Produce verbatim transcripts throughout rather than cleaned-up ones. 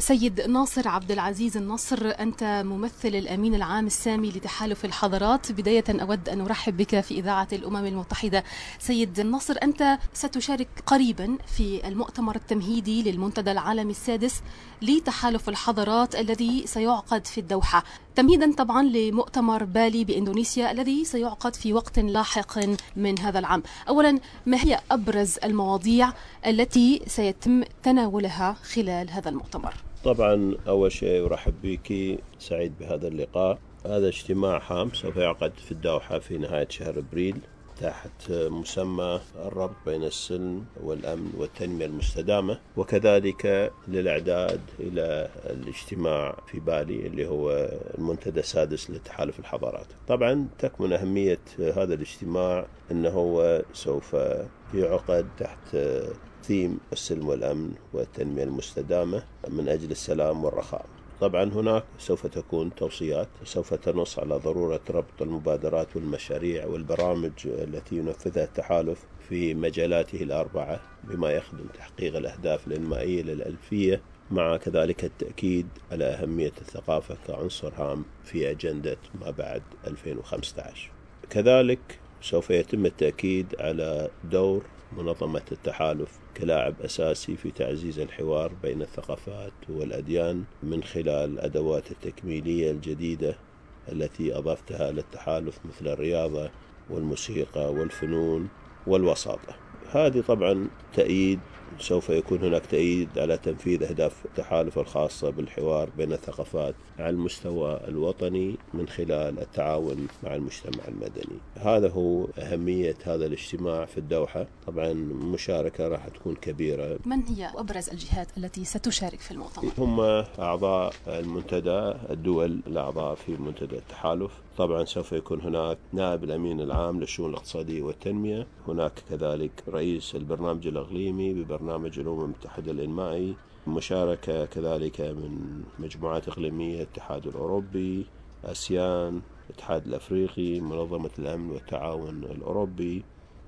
سيد ناصر عبد العزيز النصر، أنت ممثل الأمين العام السامي لتحالف الحضارات. بداية أود أن أرحب بك في إذاعة الأمم المتحدة. سيد ناصر، أنت ستشارك قريبا في المؤتمر التمهيدي للمنتدى العالمي السادس لتحالف الحضارات الذي سيعقد في الدوحة، تمهيدا طبعا لمؤتمر بالي بإندونيسيا الذي سيعقد في وقت لاحق من هذا العام. أولا، ما هي أبرز المواضيع التي سيتم تناولها خلال هذا المؤتمر؟ طبعا أول شيء أرحب بك، سعيد بهذا اللقاء. هذا اجتماع هام سوف يعقد في الدوحة في نهاية شهر أبريل تحت مسمى الربط بين السلم والأمن والتنمية المستدامة، وكذلك للإعداد إلى الاجتماع في بالي اللي هو المنتدى السادس لتحالف الحضارات. طبعا تكمن أهمية هذا الاجتماع أنه سوف يعقد تحت ثيم السلم والأمن والتنمية المستدامة من أجل السلام والرخاء. طبعا هناك سوف تكون توصيات سوف تنص على ضرورة ربط المبادرات والمشاريع والبرامج التي ينفذها التحالف في مجالاته الأربعة بما يخدم تحقيق الأهداف الإنمائية للألفية، مع كذلك التأكيد على أهمية الثقافة كعنصر هام في أجندة ما بعد ألفين وخمسة عشر. كذلك سوف يتم التأكيد على دور منظمة التحالف كلاعب أساسي في تعزيز الحوار بين الثقافات والأديان من خلال الأدوات التكميلية الجديدة التي أضفتها للتحالف مثل الرياضة والموسيقى والفنون والوساطة. هذه طبعا تأييد، سوف يكون هناك تأييد على تنفيذ أهداف التحالف الخاصة بالحوار بين الثقافات على المستوى الوطني من خلال التعاون مع المجتمع المدني. هذا هو أهمية هذا الاجتماع في الدوحة. طبعا المشاركة راح تكون كبيرة. من هي أبرز الجهات التي ستشارك في المؤتمر؟ هم أعضاء المنتدى، الدول الأعضاء في منتدى التحالف. طبعا سوف يكون هناك نائب الأمين العام للشؤون الاقتصادية والتنمية، هناك كذلك رئيس البرنامج الإقليمي ببرنامج الأمم المتحدة الإنمائي، مشاركة كذلك من مجموعات إقليمية، الاتحاد الأوروبي، آسيان، الاتحاد الأفريقي، منظمة الأمن والتعاون الأوروبي،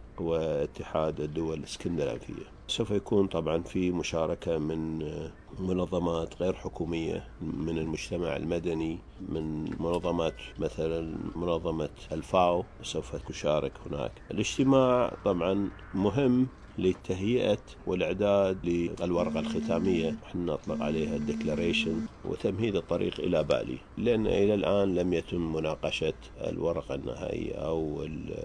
واتحاد الدول الاسكندنافية. سوف يكون طبعا في مشاركة من منظمات غير حكومية، من المجتمع المدني، من منظمات مثلا منظمة الفاو سوف تشارك هناك. الاجتماع طبعا مهم لتهيئة والإعداد للورقة الختامية، احنا نطلق عليها الديكلاريشن، وتمهيد الطريق إلى بالي، لأن إلى الآن لم يتم مناقشة الورقة النهائية أو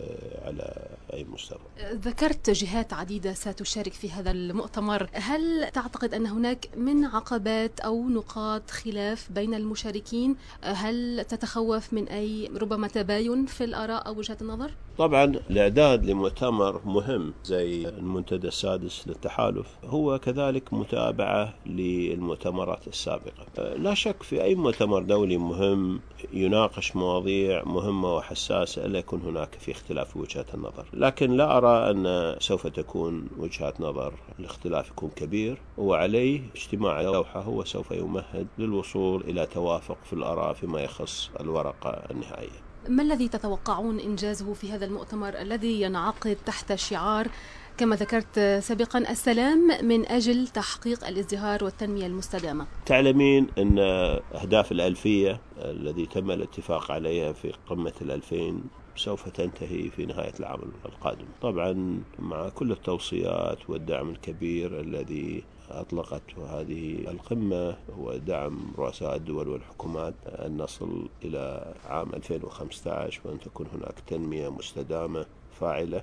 على أي مستوى. ذكرت جهات عديدة ستشارك في هذا المؤتمر، هل تعتقد أن هناك من عقبات أو نقاط خلاف بين المشاركين؟ هل تتخوف من أي ربما تباين في الآراء أو وجهات النظر؟ طبعا الإعداد لمؤتمر مهم زي المنتدى السادس للتحالف هو كذلك متابعة للمؤتمرات السابقة. لا شك في أي مؤتمر دولي مهم يناقش مواضيع مهمة وحساسة لا يكون هناك في اختلاف في وجهات النظر، لكن لا أرى أن سوف تكون وجهات نظر الاختلاف يكون كبير، وعليه اجتماع الدوحة هو سوف يمهد للوصول إلى توافق في الآراء فيما يخص الورقة النهائية. ما الذي تتوقعون إنجازه في هذا المؤتمر الذي ينعقد تحت شعار كما ذكرت سابقا السلام من أجل تحقيق الازدهار والتنمية المستدامة؟ تعلمين أن أهداف الألفية الذي تم الاتفاق عليها في قمة الألفين سوف تنتهي في نهاية العام القادم. طبعا مع كل التوصيات والدعم الكبير الذي أطلقت هذه القمة ودعم رؤساء الدول والحكومات أن نصل إلى عام ألفين وخمسة عشر وأن تكون هناك تنمية مستدامة فاعلة.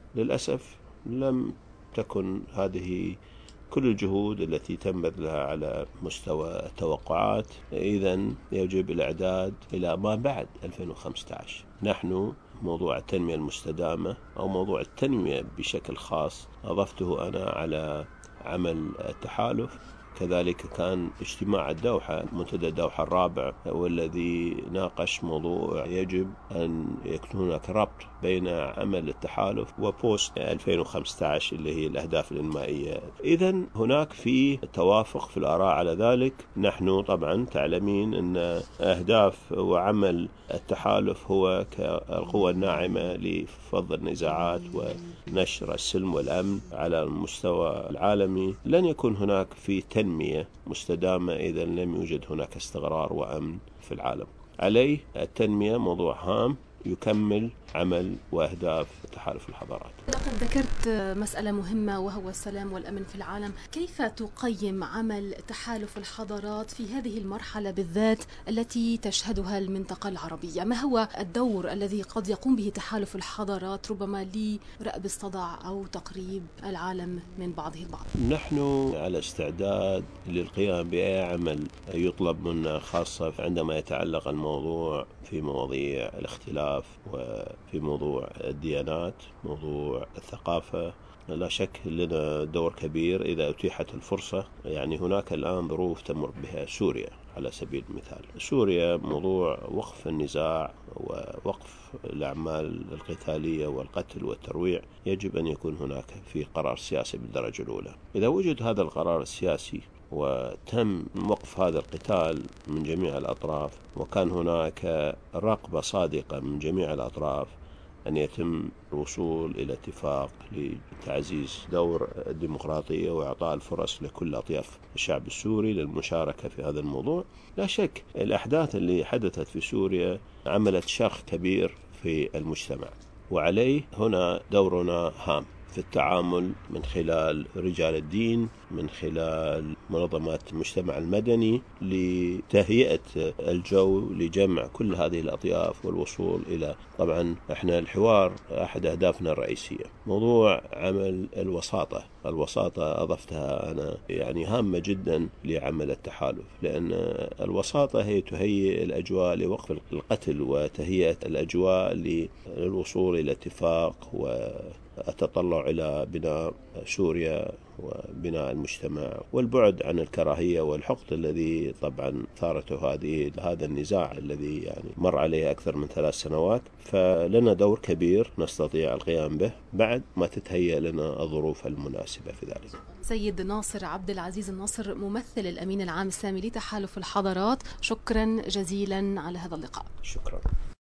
للأسف لم تكن هذه كل الجهود التي تم بذلها على مستوى التوقعات، إذن يجب الإعداد إلى ما بعد ألفين وخمسة عشر. نحن موضوع التنمية المستدامة أو موضوع التنمية بشكل خاص أضفته أنا على عمل التحالف. كذلك كان اجتماع الدوحة منتدى الدوحة الرابع والذي ناقش موضوع يجب أن يكون هناك ربط بين عمل التحالف وبوست ألفين وخمسة عشر اللي هي الأهداف الإنمائية. إذن هناك في توافق في الآراء على ذلك. نحن طبعا تعلمين أن أهداف وعمل التحالف هو كالقوة الناعمة لفض النزاعات ونشر السلم والأمن على المستوى العالمي. لن يكون هناك في تنمية تنمية مستدامة إذا لم يوجد هناك استقرار وأمن في العالم. عليه التنمية موضوع هام يكمل عمل وأهداف تحالف الحضارات. لقد ذكرت مسألة مهمة وهو السلام والأمن في العالم. كيف تقيم عمل تحالف الحضارات في هذه المرحلة بالذات التي تشهدها المنطقة العربية؟ ما هو الدور الذي قد يقوم به تحالف الحضارات ربما لرأب الصدع أو تقريب العالم من بعضه البعض؟ نحن على استعداد للقيام بأي عمل يطلب منا، خاصة عندما يتعلق الموضوع في مواضيع الاختلاف وفي موضوع الديانات، موضوع الثقافة. لا شك لنا دور كبير إذا أتيحت الفرصة. يعني هناك الآن ظروف تمر بها سوريا على سبيل المثال. سوريا موضوع وقف النزاع ووقف الأعمال القتالية والقتل والترويع يجب أن يكون هناك في قرار سياسي بالدرجة الأولى. إذا وجد هذا القرار السياسي وتم وقف هذا القتال من جميع الأطراف، وكان هناك رغبة صادقة من جميع الأطراف أن يتم الوصول إلى اتفاق لتعزيز دور الديمقراطية وإعطاء الفرص لكل أطياف الشعب السوري للمشاركة في هذا الموضوع، لا شك الأحداث اللي حدثت في سوريا عملت شرخ كبير في المجتمع، وعليه هنا دورنا هام في التعامل من خلال رجال الدين، من خلال منظمات المجتمع المدني، لتهيئة الجو لجمع كل هذه الأطياف والوصول إلى، طبعا احنا الحوار أحد أهدافنا الرئيسية. موضوع عمل الوساطة، الوساطة أضفتها أنا يعني هامة جدا لعمل التحالف، لأن الوساطة هي تهيئ الأجواء لوقف القتل وتهيئة الأجواء للوصول إلى اتفاق والتطلع إلى بناء سوريا وبناء المجتمع والبعد عن الكراهية والحقد الذي طبعا ثارته هذه هذا النزاع الذي يعني مر عليه أكثر من ثلاث سنوات. فلنا دور كبير نستطيع القيام به بعد ما تتهيأ لنا الظروف المناسبة في ذلك. سيد ناصر عبد العزيز الناصر، ممثل الأمين العام السامي لتحالف الحضارات، شكرا جزيلا على هذا اللقاء. شكرا.